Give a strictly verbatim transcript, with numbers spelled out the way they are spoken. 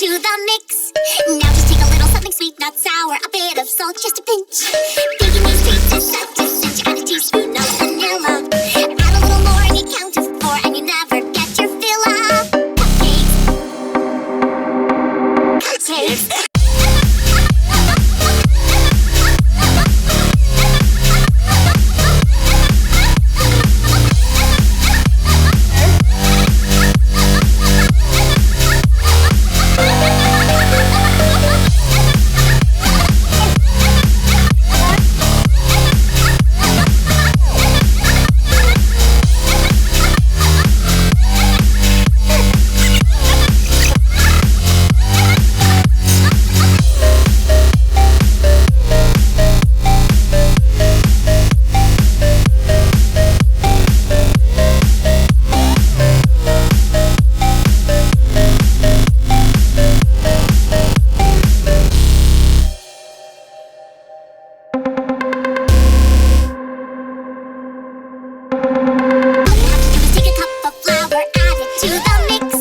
to the mix. Now just take a little something sweet, not sour, a bit of salt, just a pinch. Baking these treats is such a cinch. You add a teaspoon of vanilla. Add a little more and you count to four, and you never get your fill of cupcakes. Cupcakes. Take a cup of flour, add it to the mix.